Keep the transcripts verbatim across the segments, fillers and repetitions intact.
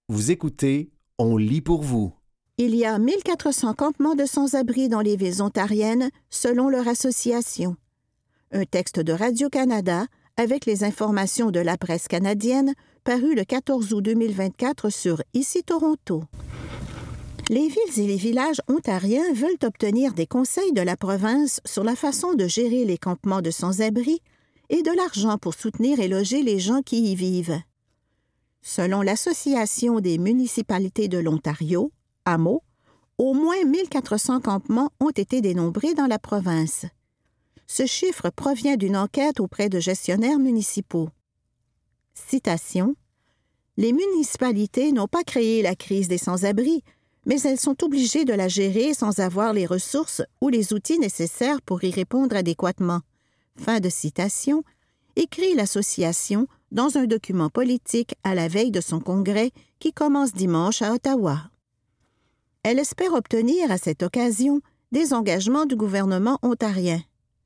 Vous écoutez, on lit pour vous. Il y a mille quatre cents campements de sans-abri dans les villes ontariennes, selon leur association. Un texte de Radio-Canada avec les informations de la presse canadienne paru le quatorze août deux mille vingt-quatre sur Ici Toronto. Les villes et les villages ontariens veulent obtenir des conseils de la province sur la façon de gérer les campements de sans-abri et de l'argent pour soutenir et loger les gens qui y vivent. Selon l'Association des municipalités de l'Ontario, A M O, au moins mille quatre cents campements ont été dénombrés dans la province. Ce chiffre provient d'une enquête auprès de gestionnaires municipaux. Citation. « Les municipalités n'ont pas créé la crise des sans-abri, mais elles sont obligées de la gérer sans avoir les ressources ou les outils nécessaires pour y répondre adéquatement. » Fin de citation, écrit l'association dans un document politique à la veille de son congrès qui commence dimanche à Ottawa. Elle espère obtenir à cette occasion des engagements du gouvernement ontarien.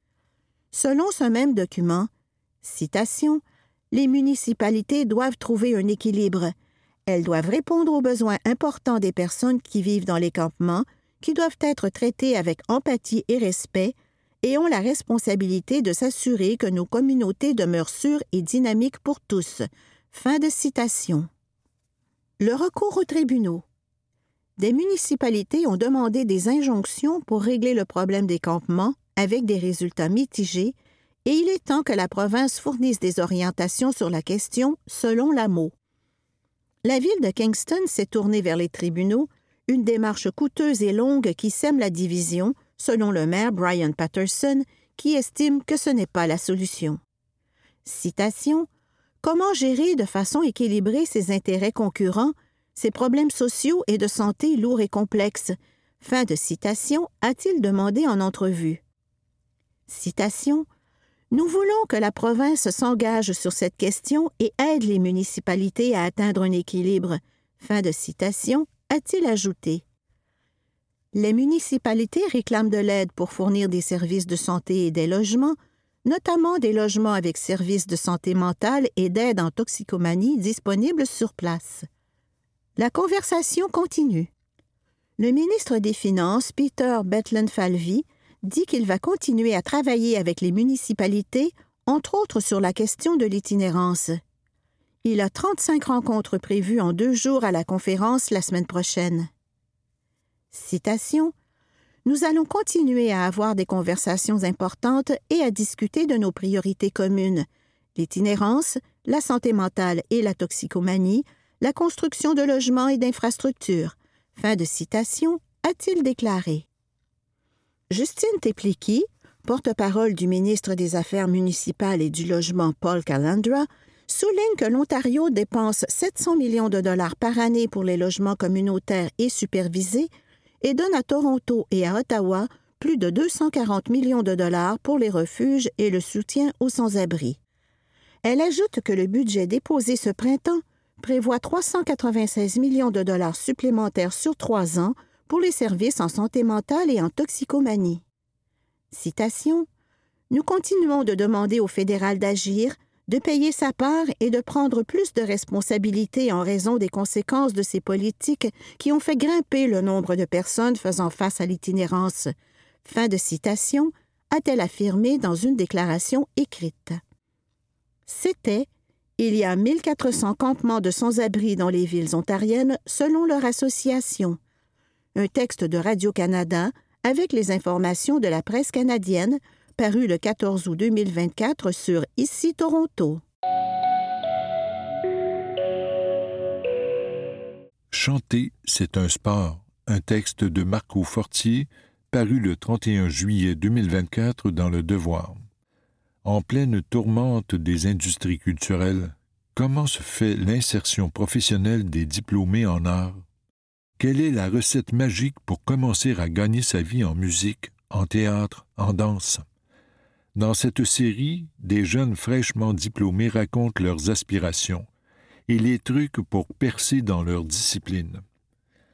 Selon ce même document, citation, « Les municipalités doivent trouver un équilibre. Elles doivent répondre aux besoins importants des personnes qui vivent dans les campements, qui doivent être traitées avec empathie et respect, et ont la responsabilité de s'assurer que nos communautés demeurent sûres et dynamiques pour tous. » Fin de citation. Le recours aux tribunaux. Des municipalités ont demandé des injonctions pour régler le problème des campements avec des résultats mitigés, et il est temps que la province fournisse des orientations sur la question selon l'A M O. La ville de Kingston s'est tournée vers les tribunaux, une démarche coûteuse et longue qui sème la division, selon le maire Brian Patterson, qui estime que ce n'est pas la solution. Citation. « Comment gérer de façon équilibrée ces intérêts concurrents, ces problèmes sociaux et de santé lourds et complexes? » Fin de citation, a-t-il demandé en entrevue. Citation. « Nous voulons que la province s'engage sur cette question et aide les municipalités à atteindre un équilibre. » Fin de citation, a-t-il ajouté. Les municipalités réclament de l'aide pour fournir des services de santé et des logements, notamment des logements avec services de santé mentale et d'aide en toxicomanie disponibles sur place. La conversation continue. Le ministre des Finances, Peter Betlen-Falvey, dit qu'il va continuer à travailler avec les municipalités, entre autres sur la question de l'itinérance. Il a trente-cinq rencontres prévues en deux jours à la conférence la semaine prochaine. Citation. « Nous allons continuer à avoir des conversations importantes et à discuter de nos priorités communes, l'itinérance, la santé mentale et la toxicomanie, la construction de logements et d'infrastructures. » Fin de citation, a-t-il déclaré. Justine Tepliky, porte-parole du ministre des Affaires municipales et du Logement Paul Calandra, souligne que l'Ontario dépense sept cents millions de dollars par année pour les logements communautaires et supervisés et donne à Toronto et à Ottawa plus de deux cent quarante millions de dollars pour les refuges et le soutien aux sans-abri. Elle ajoute que le budget déposé ce printemps prévoit trois cent quatre-vingt-seize millions de dollars supplémentaires sur trois ans pour les services en santé mentale et en toxicomanie. Citation. « Nous continuons de demander au fédéral d'agir, de payer sa part et de prendre plus de responsabilités en raison des conséquences de ces politiques qui ont fait grimper le nombre de personnes faisant face à l'itinérance. » Fin de citation, a-t-elle affirmé dans une déclaration écrite. C'était « Il y a mille quatre cents campements de sans-abri dans les villes ontariennes selon leur association. » Un texte de Radio-Canada avec les informations de la presse canadienne paru le quatorze août deux mille vingt-quatre sur Ici Toronto. Chanter, c'est un sport. Un texte de Marco Fortier paru le trente et un juillet deux mille vingt-quatre dans Le Devoir. En pleine tourmente des industries culturelles, comment se fait l'insertion professionnelle des diplômés en art? Quelle est la recette magique pour commencer à gagner sa vie en musique, en théâtre, en danse? Dans cette série, des jeunes fraîchement diplômés racontent leurs aspirations et les trucs pour percer dans leur discipline.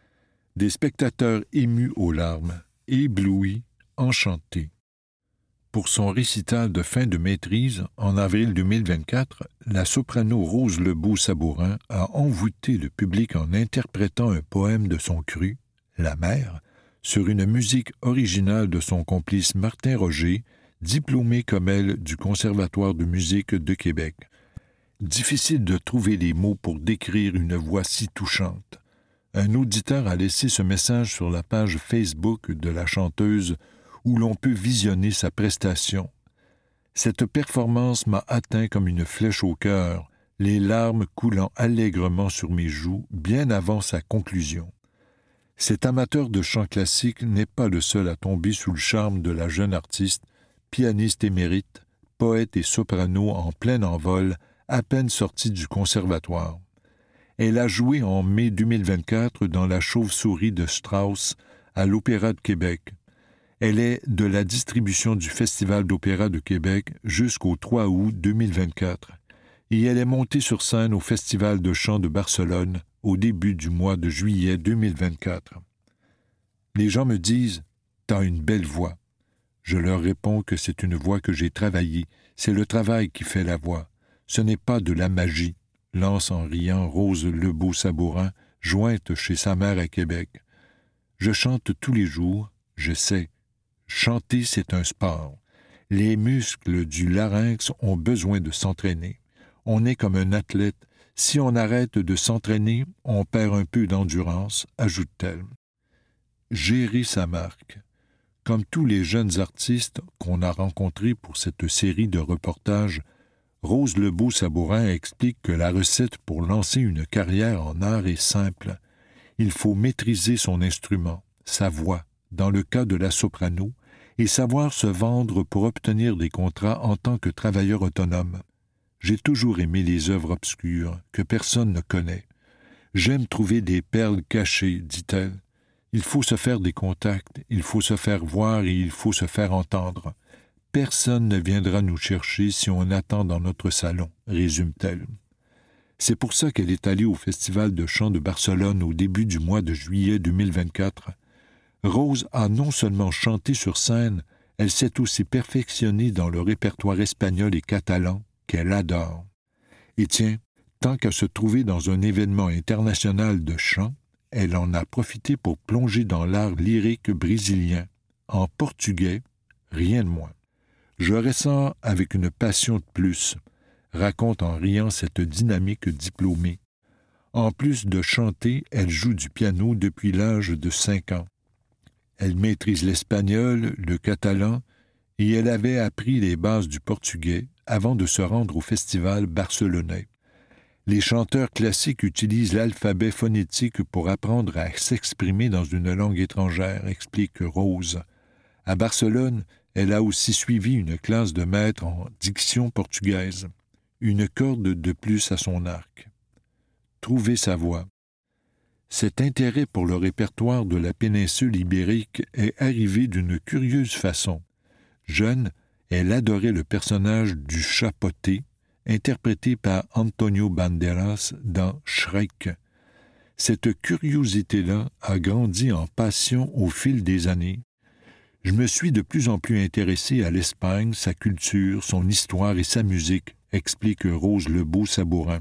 Des spectateurs émus aux larmes, éblouis, enchantés. Pour son récital de fin de maîtrise, en avril deux mille vingt-quatre, la soprano Rose Lebeau-Sabourin a envoûté le public en interprétant un poème de son cru, La Mer, sur une musique originale de son complice Martin Roger, diplômé comme elle du Conservatoire de musique de Québec. Difficile de trouver les mots pour décrire une voix si touchante. Un auditeur a laissé ce message sur la page Facebook de la chanteuse où l'on peut visionner sa prestation. Cette performance m'a atteint comme une flèche au cœur, les larmes coulant allègrement sur mes joues bien avant sa conclusion. Cet amateur de chant classique n'est pas le seul à tomber sous le charme de la jeune artiste, pianiste émérite, poète et soprano en plein envol, à peine sortie du conservatoire. Elle a joué en mai deux mille vingt-quatre dans La Chauve-souris de Strauss à l'Opéra de Québec. Elle est de la distribution du Festival d'opéra de Québec jusqu'au trois août deux mille vingt-quatre et elle est montée sur scène au Festival de chant de Barcelone au début du mois de juillet deux mille vingt-quatre. Les gens me disent « T'as une belle voix ». Je leur réponds que c'est une voix que j'ai travaillée, c'est le travail qui fait la voix. Ce n'est pas de la magie, lance en riant Rose Lebeau-Sabourin, jointe chez sa mère à Québec. Je chante tous les jours, je sais. Chanter, c'est un sport. Les muscles du larynx ont besoin de s'entraîner. On est comme un athlète. Si on arrête de s'entraîner, on perd un peu d'endurance, ajoute-t-elle. Gérer sa marque. Comme tous les jeunes artistes qu'on a rencontrés pour cette série de reportages, Rose Lebeau-Sabourin explique que la recette pour lancer une carrière en art est simple. Il faut maîtriser son instrument, sa voix, dans le cas de la soprano, et savoir se vendre pour obtenir des contrats en tant que travailleur autonome. J'ai toujours aimé les œuvres obscures que personne ne connaît. J'aime trouver des perles cachées, dit-elle. Il faut se faire des contacts, il faut se faire voir et il faut se faire entendre. Personne ne viendra nous chercher si on attend dans notre salon, résume-t-elle. C'est pour ça qu'elle est allée au Festival de chant de Barcelone au début du mois de juillet deux mille vingt-quatre. Rose a non seulement chanté sur scène, elle s'est aussi perfectionnée dans le répertoire espagnol et catalan qu'elle adore. Et tiens, tant qu'à se trouver dans un événement international de chant, elle en a profité pour plonger dans l'art lyrique brésilien, en portugais, rien de moins. Je ressens avec une passion de plus, raconte en riant cette dynamique diplômée. En plus de chanter, elle joue du piano depuis l'âge de cinq ans. Elle maîtrise l'espagnol, le catalan, et elle avait appris les bases du portugais avant de se rendre au festival barcelonais. Les chanteurs classiques utilisent l'alphabet phonétique pour apprendre à s'exprimer dans une langue étrangère, explique Rose. À Barcelone, elle a aussi suivi une classe de maître en diction portugaise, une corde de plus à son arc. Trouver sa voix. Cet intérêt pour le répertoire de la péninsule ibérique est arrivé d'une curieuse façon. Jeune, elle adorait le personnage du chapoté, interprété par Antonio Banderas dans Shrek. Cette curiosité-là a grandi en passion au fil des années. Je me suis de plus en plus intéressé à l'Espagne, sa culture, son histoire et sa musique, explique Rose Lebeau-Sabourin.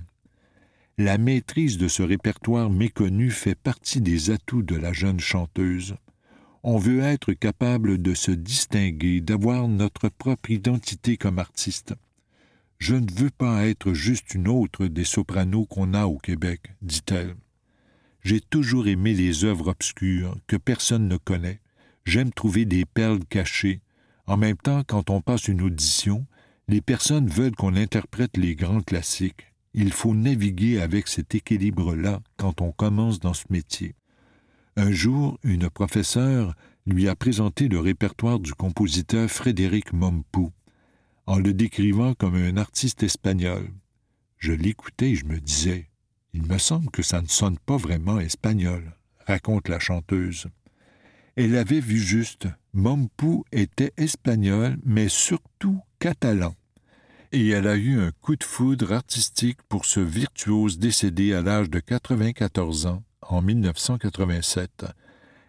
La maîtrise de ce répertoire méconnu fait partie des atouts de la jeune chanteuse. On veut être capable de se distinguer, d'avoir notre propre identité comme artiste. Je ne veux pas être juste une autre des sopranos qu'on a au Québec, dit-elle. J'ai toujours aimé les œuvres obscures que personne ne connaît. J'aime trouver des perles cachées. En même temps, quand on passe une audition, les personnes veulent qu'on interprète les grands classiques. Il faut naviguer avec cet équilibre-là quand on commence dans ce métier. Un jour, une professeure lui a présenté le répertoire du compositeur Frédéric Mompou, en le décrivant comme un artiste espagnol. Je l'écoutais et je me disais, « Il me semble que ça ne sonne pas vraiment espagnol », raconte la chanteuse. Elle avait vu juste, Mompou était espagnol, mais surtout catalan. Et elle a eu un coup de foudre artistique pour ce virtuose décédé à l'âge de quatre-vingt-quatorze ans, en mille neuf cent quatre-vingt-sept.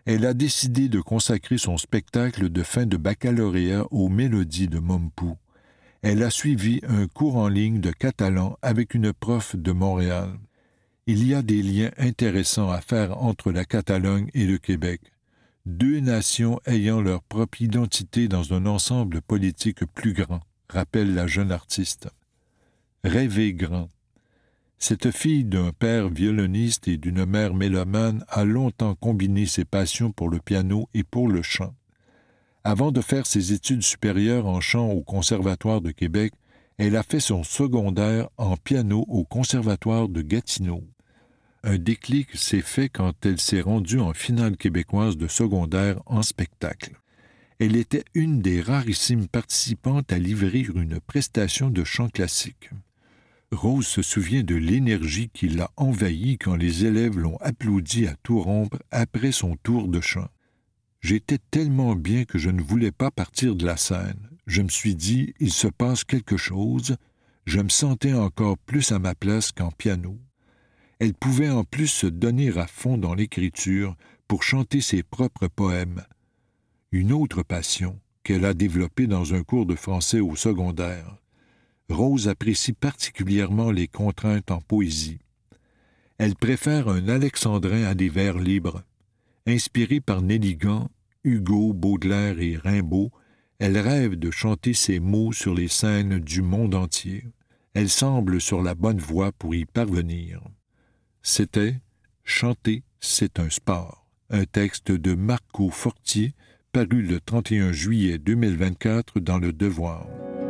Elle a décidé de consacrer son spectacle de fin de baccalauréat aux mélodies de Mompou. Elle a suivi un cours en ligne de catalan avec une prof de Montréal. Il y a des liens intéressants à faire entre la Catalogne et le Québec, deux nations ayant leur propre identité dans un ensemble politique plus grand, rappelle la jeune artiste. Rêver grand. Cette fille d'un père violoniste et d'une mère mélomane a longtemps combiné ses passions pour le piano et pour le chant. Avant de faire ses études supérieures en chant au Conservatoire de Québec, elle a fait son secondaire en piano au Conservatoire de Gatineau. Un déclic s'est fait quand elle s'est rendue en finale québécoise de secondaire en spectacle. Elle était une des rarissimes participantes à livrer une prestation de chant classique. Rose se souvient de l'énergie qui l'a envahie quand les élèves l'ont applaudi à tout rompre après son tour de chant. J'étais tellement bien que je ne voulais pas partir de la scène. Je me suis dit, il se passe quelque chose. Je me sentais encore plus à ma place qu'en piano. Elle pouvait en plus se donner à fond dans l'écriture pour chanter ses propres poèmes. Une autre passion qu'elle a développée dans un cours de français au secondaire. Rose apprécie particulièrement les contraintes en poésie. Elle préfère un alexandrin à des vers libres. Inspirée par Nelligan, Hugo, Baudelaire et Rimbaud, elle rêve de chanter ses mots sur les scènes du monde entier. Elle semble sur la bonne voie pour y parvenir. C'était « Chanter, c'est un sport », un texte de Marco Fortier, paru le trente et un juillet deux mille vingt-quatre dans Le Devoir.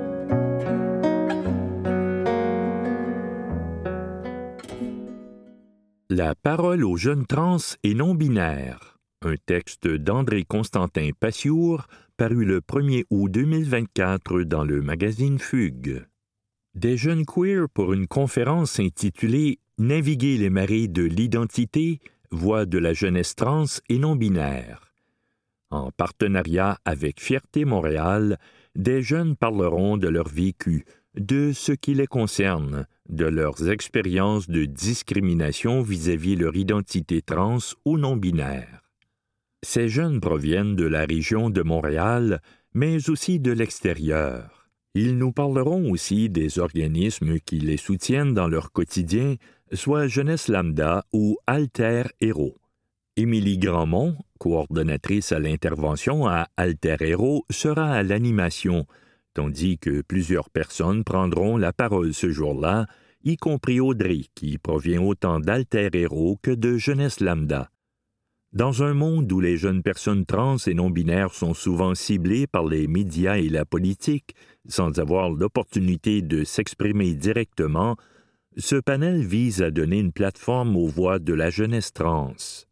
La parole aux jeunes trans et non-binaires, un texte d'André Constantin Passiour, paru le premier août deux mille vingt-quatre dans le magazine Fugue. Des jeunes queers pour une conférence intitulée « Naviguer les marées de l'identité, voix de la jeunesse trans et non-binaire ». En partenariat avec Fierté Montréal, des jeunes parleront de leur vécu, de ce qui les concerne, de leurs expériences de discrimination vis-à-vis leur identité trans ou non-binaire. Ces jeunes proviennent de la région de Montréal, mais aussi de l'extérieur. Ils nous parleront aussi des organismes qui les soutiennent dans leur quotidien, soit Jeunesse Lambda ou Alter Héros. Émilie Grandmont, coordonnatrice à l'intervention à Alter Héros, sera à l'animation, tandis que plusieurs personnes prendront la parole ce jour-là, y compris Audrey, qui provient autant d'Alter Héros que de Jeunesse Lambda. Dans un monde où les jeunes personnes trans et non-binaires sont souvent ciblées par les médias et la politique, sans avoir l'opportunité de s'exprimer directement, ce panel vise à donner une plateforme aux voix de la jeunesse trans.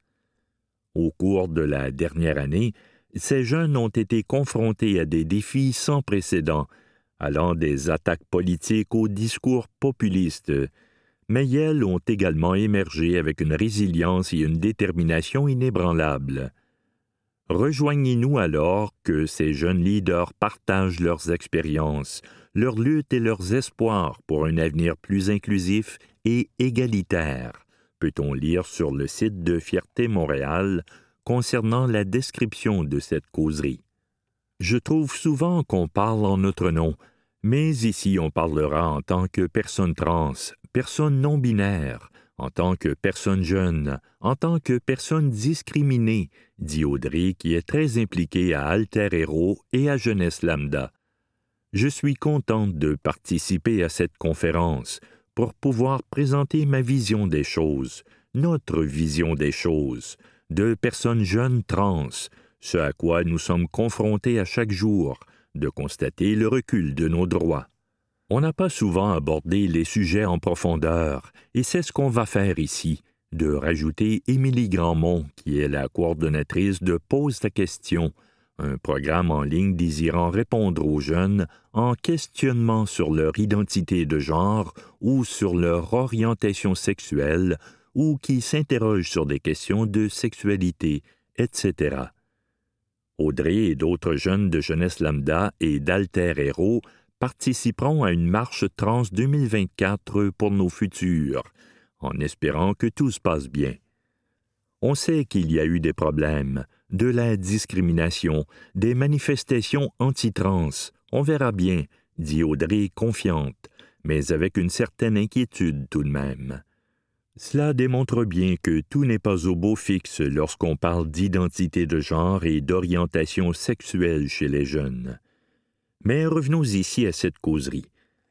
Au cours de la dernière année, ces jeunes ont été confrontés à des défis sans précédent, allant des attaques politiques aux discours populistes, mais elles ont également émergé avec une résilience et une détermination inébranlables. Rejoignez-nous alors que ces jeunes leaders partagent leurs expériences, leurs luttes et leurs espoirs pour un avenir plus inclusif et égalitaire, peut-on lire sur le site de Fierté Montréal concernant la description de cette causerie. Je trouve souvent qu'on parle en notre nom, mais ici on parlera en tant que personne trans, personne non-binaire, en tant que personne jeune, en tant que personne discriminée, dit Audrey qui est très impliquée à Alter Héros et à Jeunesse Lambda. Je suis contente de participer à cette conférence pour pouvoir présenter ma vision des choses, notre vision des choses, de personnes jeunes trans, ce à quoi nous sommes confrontés à chaque jour, de constater le recul de nos droits. On n'a pas souvent abordé les sujets en profondeur, et c'est ce qu'on va faire ici, de rajouter Émilie Grandmont, qui est la coordonnatrice de Pose ta question, un programme en ligne désirant répondre aux jeunes en questionnement sur leur identité de genre ou sur leur orientation sexuelle ou qui s'interrogent sur des questions de sexualité, et cetera. Audrey et d'autres jeunes de Jeunesse Lambda et d'Alter Héros participeront à une marche trans deux mille vingt-quatre pour nos futurs, en espérant que tout se passe bien. On sait qu'il y a eu des problèmes, de la discrimination, des manifestations anti-trans. On verra bien, dit Audrey confiante, mais avec une certaine inquiétude tout de même. Cela démontre bien que tout n'est pas au beau fixe lorsqu'on parle d'identité de genre et d'orientation sexuelle chez les jeunes. Mais revenons ici à cette causerie.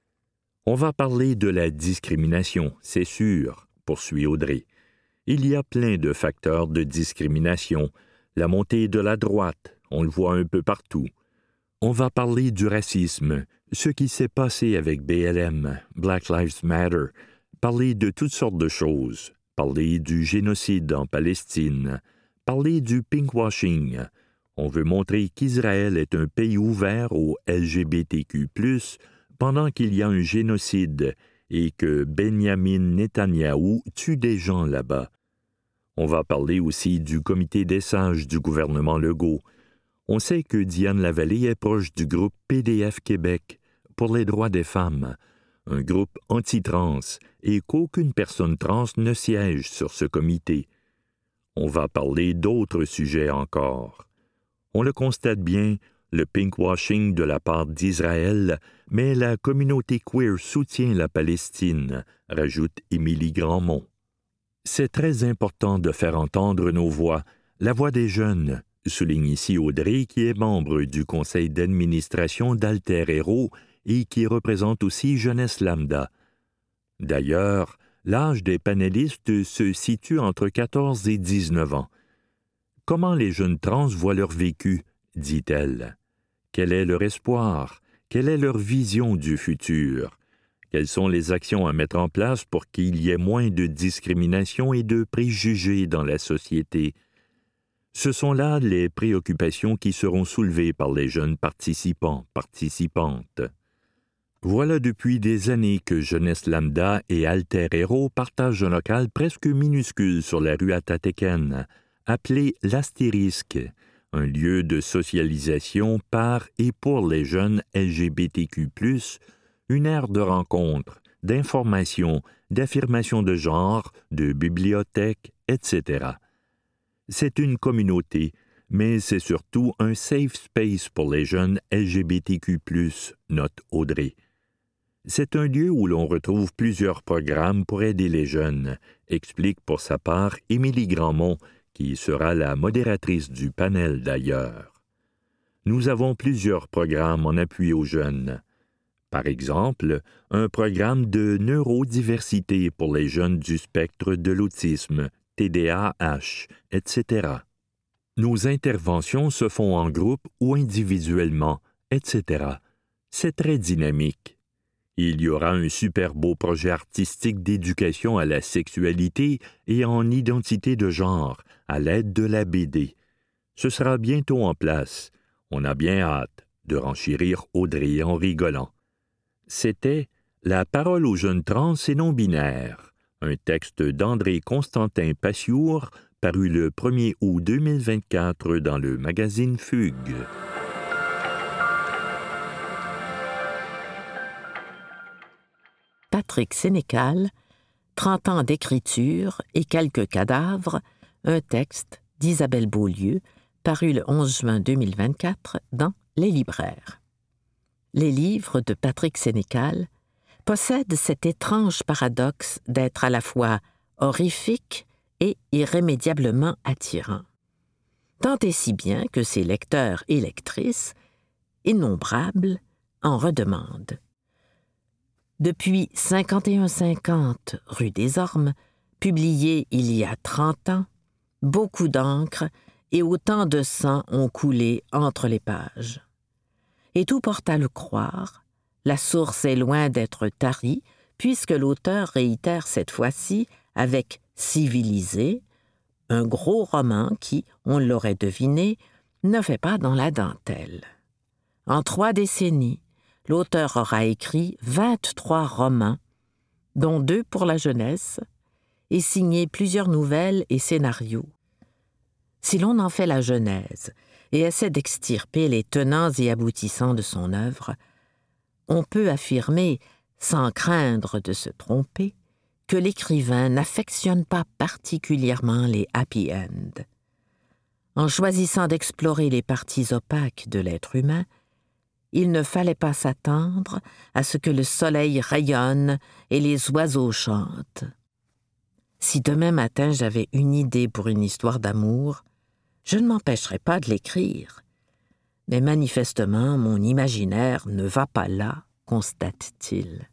On va parler de la discrimination, c'est sûr, poursuit Audrey. Il y a plein de facteurs de discrimination. La montée de la droite, on le voit un peu partout. On va parler du racisme, ce qui s'est passé avec B L M, Black Lives Matter, parler de toutes sortes de choses, parler du génocide en Palestine, parler du pinkwashing. On veut montrer qu'Israël est un pays ouvert aux L G B T Q plus, pendant qu'il y a un génocide et que Benjamin Netanyahou tue des gens là-bas. On va parler aussi du comité des sages du gouvernement Legault. On sait que Diane Lavallée est proche du groupe P D F Québec pour les droits des femmes, un groupe anti-trans, et qu'aucune personne trans ne siège sur ce comité. On va parler d'autres sujets encore. On le constate bien, le pinkwashing de la part d'Israël, mais la communauté queer soutient la Palestine, rajoute Émilie Grandmont. C'est très important de faire entendre nos voix, la voix des jeunes, souligne ici Audrey, qui est membre du conseil d'administration d'Alter Héros et qui représente aussi Jeunesse Lambda. D'ailleurs, l'âge des panélistes se situe entre quatorze et dix-neuf ans. Comment les jeunes trans voient leur vécu, dit-elle. Quel est leur espoir? Quelle est leur vision du futur? Quelles sont les actions à mettre en place pour qu'il y ait moins de discrimination et de préjugés dans la société? Ce sont là les préoccupations qui seront soulevées par les jeunes participants, participantes. Voilà depuis des années que Jeunesse Lambda et Alter Héros partagent un local presque minuscule sur la rue Atatéken, appelé l'Astérisque, un lieu de socialisation par et pour les jeunes L G B T Q plus, une aire de rencontre, d'information, d'affirmation de genre, de bibliothèque, et cetera. C'est une communauté, mais c'est surtout un safe space pour les jeunes L G B T Q plus, note Audrey. C'est un lieu où l'on retrouve plusieurs programmes pour aider les jeunes, explique pour sa part Émilie Grandmont, qui sera la modératrice du panel d'ailleurs. Nous avons plusieurs programmes en appui aux jeunes. Par exemple, un programme de neurodiversité pour les jeunes du spectre de l'autisme, T D A H, et cetera. Nos interventions se font en groupe ou individuellement, et cetera. C'est très dynamique. Il y aura un super beau projet artistique d'éducation à la sexualité et en identité de genre, à l'aide de la B D. Ce sera bientôt en place. On a bien hâte, de renchérir Audrey en rigolant. C'était « La parole aux jeunes trans et non-binaires », un texte d'André Constantin Passiour, paru le premier août deux mille vingt-quatre dans le magazine Fugue. Patrick Sénécal, trente ans d'écriture et quelques cadavres, un texte d'Isabelle Beaulieu, paru le onze juin deux mille vingt-quatre dans Les Libraires. Les livres de Patrick Sénécal possèdent cet étrange paradoxe d'être à la fois horrifiques et irrémédiablement attirants. Tant et si bien que ses lecteurs et lectrices, innombrables, en redemandent. Depuis cinquante et un cinquante rue des Ormes, publié il y a trente ans, beaucoup d'encre et autant de sang ont coulé entre les pages. Et tout porte à le croire, la source est loin d'être tarie, puisque l'auteur réitère cette fois-ci avec « Civilisé », un gros roman qui, on l'aurait deviné, ne fait pas dans la dentelle. En trois décennies, l'auteur aura écrit vingt-trois romans, dont deux pour la jeunesse, et signé plusieurs nouvelles et scénarios. Si l'on en fait la genèse et essaie d'extirper les tenants et aboutissants de son œuvre, on peut affirmer, sans craindre de se tromper, que l'écrivain n'affectionne pas particulièrement les happy end. En choisissant d'explorer les parties opaques de l'être humain, il ne fallait pas s'attendre à ce que le soleil rayonne et les oiseaux chantent. Si demain matin j'avais une idée pour une histoire d'amour, je ne m'empêcherais pas de l'écrire. Mais manifestement, mon imaginaire ne va pas là, constate-t-il.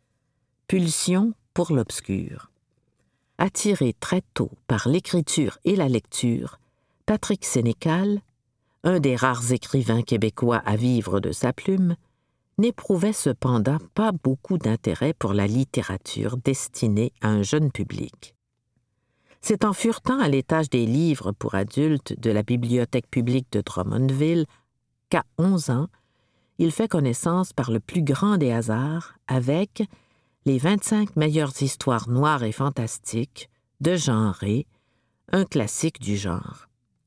Pulsion pour l'obscur. Attiré très tôt par l'écriture et la lecture, Patrick Sénécal, un des rares écrivains québécois à vivre de sa plume, n'éprouvait cependant pas beaucoup d'intérêt pour la littérature destinée à un jeune public. C'est en furetant à l'étage des livres pour adultes de la Bibliothèque publique de Drummondville qu'à onze ans, il fait connaissance par le plus grand des hasards avec les vingt-cinq meilleures histoires noires et fantastiques de Jean Rey, un classique du genre.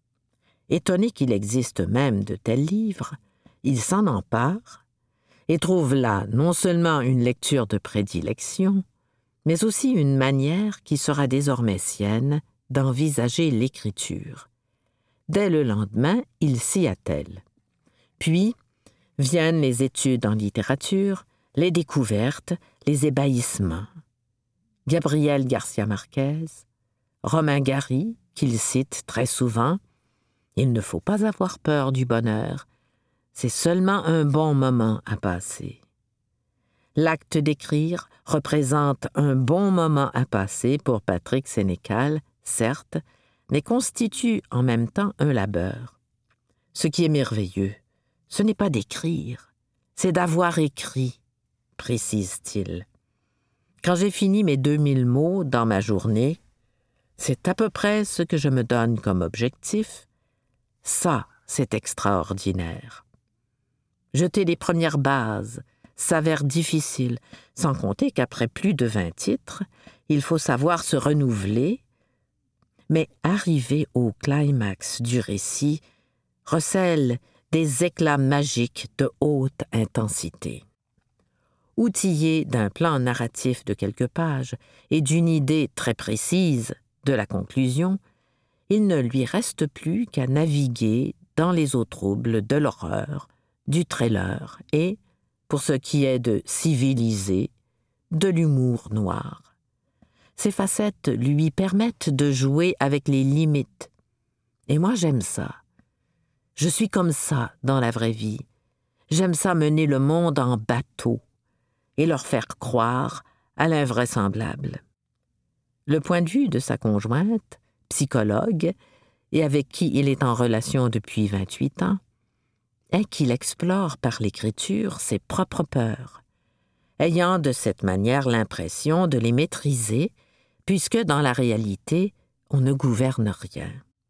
Étonné qu'il existe même de tels livres, il s'en empare et trouve là non seulement une lecture de prédilection, mais aussi une manière qui sera désormais sienne d'envisager l'écriture. Dès le lendemain, il s'y attelle. Puis viennent les études en littérature, les découvertes, les ébahissements. Gabriel Garcia Marquez, Romain Gary, qu'il cite très souvent, « Il ne faut pas avoir peur du bonheur, c'est seulement un bon moment à passer. » L'acte d'écrire représente un bon moment à passer pour Patrick Sénécal, certes, mais constitue en même temps un labeur. Ce qui est merveilleux, ce n'est pas d'écrire, c'est d'avoir écrit, précise-t-il. Quand j'ai fini mes deux mille mots dans ma journée, c'est à peu près ce que je me donne comme objectif. Ça, c'est extraordinaire. Jeter les premières bases s'avère difficile, sans compter qu'après plus de vingt titres, il faut savoir se renouveler, mais arriver au climax du récit recèle des éclats magiques de haute intensité. Outillé d'un plan narratif de quelques pages et d'une idée très précise de la conclusion, il ne lui reste plus qu'à naviguer dans les eaux troubles de l'horreur, du thriller et, pour ce qui est de civilisé, de l'humour noir. Ces facettes lui permettent de jouer avec les limites. Et moi, j'aime ça. Je suis comme ça dans la vraie vie. J'aime ça mener le monde en bateau et leur faire croire à l'invraisemblable. Le point de vue de sa conjointe, psychologue, et avec qui il est en relation depuis vingt-huit ans, est qu'il explore par l'écriture ses propres peurs, ayant de cette manière l'impression de les maîtriser, puisque dans la réalité, on ne gouverne rien.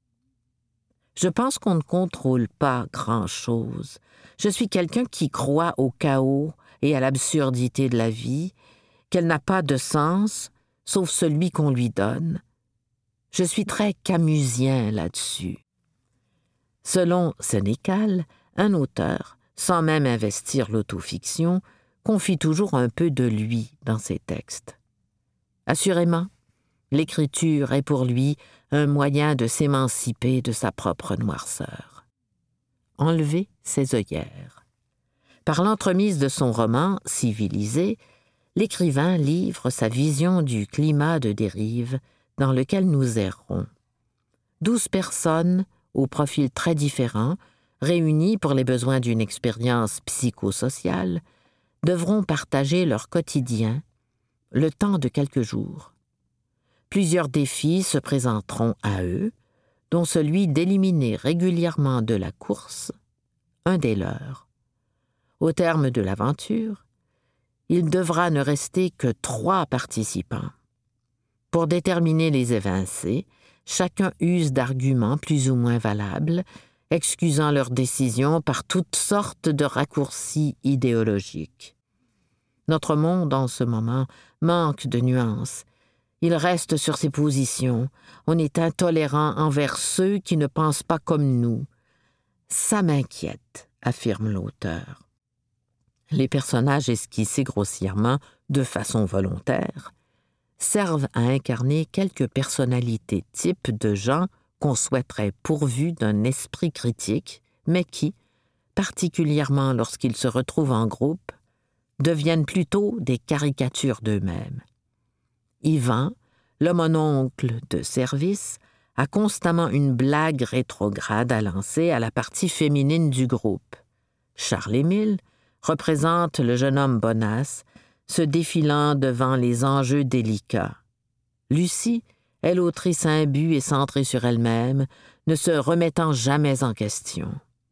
Je pense qu'on ne contrôle pas grand-chose. Je suis quelqu'un qui croit au chaos et à l'absurdité de la vie, qu'elle n'a pas de sens, sauf celui qu'on lui donne. Je suis très camusien là-dessus. Selon Sénécal, un auteur, sans même investir l'autofiction, confie toujours un peu de lui dans ses textes. Assurément, l'écriture est pour lui un moyen de s'émanciper de sa propre noirceur. Enlever ses œillères. Par l'entremise de son roman « Civilisé », l'écrivain livre sa vision du climat de dérive dans lequel nous errons. Douze personnes, aux profils très différents, réunies pour les besoins d'une expérience psychosociale, devront partager leur quotidien, le temps de quelques jours. Plusieurs défis se présenteront à eux, dont celui d'éliminer régulièrement de la course un des leurs. Au terme de l'aventure, il devra ne rester que trois participants. Pour déterminer les évincés, chacun use d'arguments plus ou moins valables, excusant leur décision par toutes sortes de raccourcis idéologiques. Notre monde, en ce moment, manque de nuances. Il reste sur ses positions. On est intolérant envers ceux qui ne pensent pas comme nous. Ça m'inquiète, affirme l'auteur. Les personnages esquissés grossièrement, de façon volontaire, servent à incarner quelques personnalités types de gens qu'on souhaiterait pourvus d'un esprit critique, mais qui, particulièrement lorsqu'ils se retrouvent en groupe, deviennent plutôt des caricatures d'eux-mêmes. Yvan, le mononcle de service, a constamment une blague rétrograde à lancer à la partie féminine du groupe. Charles-Émile représente le jeune homme bonasse, se défilant devant les enjeux délicats. Lucie est l'autrice imbue et centrée sur elle-même, ne se remettant jamais en question.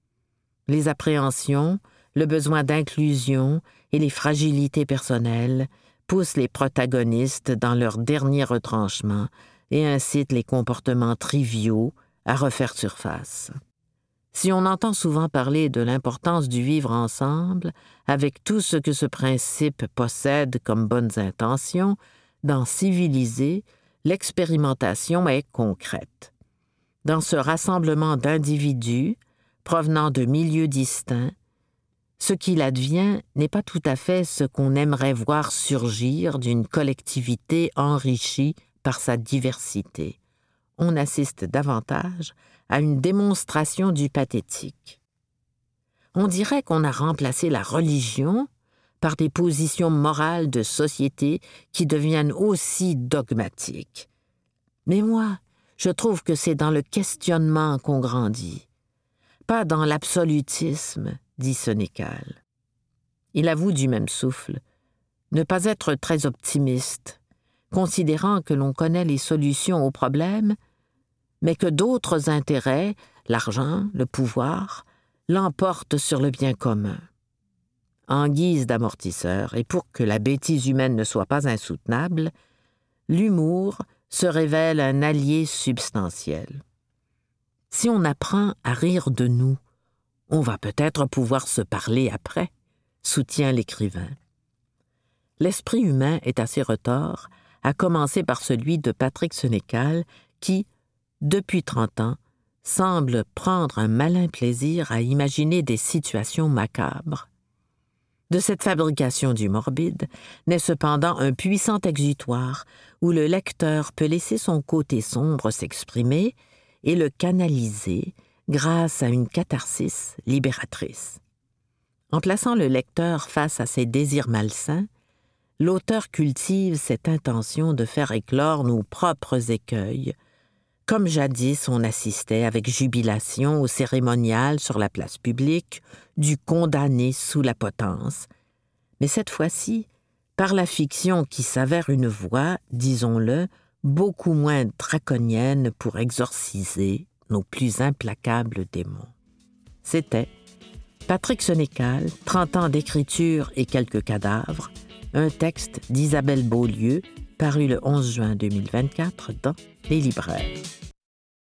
Les appréhensions, le besoin d'inclusion et les fragilités personnelles poussent les protagonistes dans leur dernier retranchement et incitent les comportements triviaux à refaire surface. Si on entend souvent parler de l'importance du vivre ensemble, avec tout ce que ce principe possède comme bonnes intentions, dans Civilisé, l'expérimentation est concrète. Dans ce rassemblement d'individus provenant de milieux distincts, ce qu'il advient n'est pas tout à fait ce qu'on aimerait voir surgir d'une collectivité enrichie par sa diversité. On assiste davantage à une démonstration du pathétique. On dirait qu'on a remplacé la religion par des positions morales de société qui deviennent aussi dogmatiques. Mais moi, je trouve que c'est dans le questionnement qu'on grandit, pas dans l'absolutisme, dit Sénécal. Il avoue du même souffle ne pas être très optimiste, considérant que l'on connaît les solutions aux problèmes, mais que d'autres intérêts, l'argent, le pouvoir, l'emportent sur le bien commun. En guise d'amortisseur, et pour que la bêtise humaine ne soit pas insoutenable, l'humour se révèle un allié substantiel. Si on apprend à rire de nous, on va peut-être pouvoir se parler après, soutient l'écrivain. L'esprit humain est assez retors, à commencer par celui de Patrick Sénécal, qui, depuis trente ans, semble prendre un malin plaisir à imaginer des situations macabres. De cette fabrication du morbide naît cependant un puissant exutoire où le lecteur peut laisser son côté sombre s'exprimer et le canaliser grâce à une catharsis libératrice. En plaçant le lecteur face à ses désirs malsains, l'auteur cultive cette intention de faire éclore nos propres écueils, comme jadis on assistait avec jubilation au cérémonial sur la place publique du condamné sous la potence, mais cette fois-ci, par la fiction qui s'avère une voie, disons-le, beaucoup moins draconienne pour exorciser nos plus implacables démons. C'était Patrick Sénécal, trente ans d'écriture et quelques cadavres, un texte d'Isabelle Beaulieu, paru le onze juin deux mille vingt-quatre dans Les Libraires.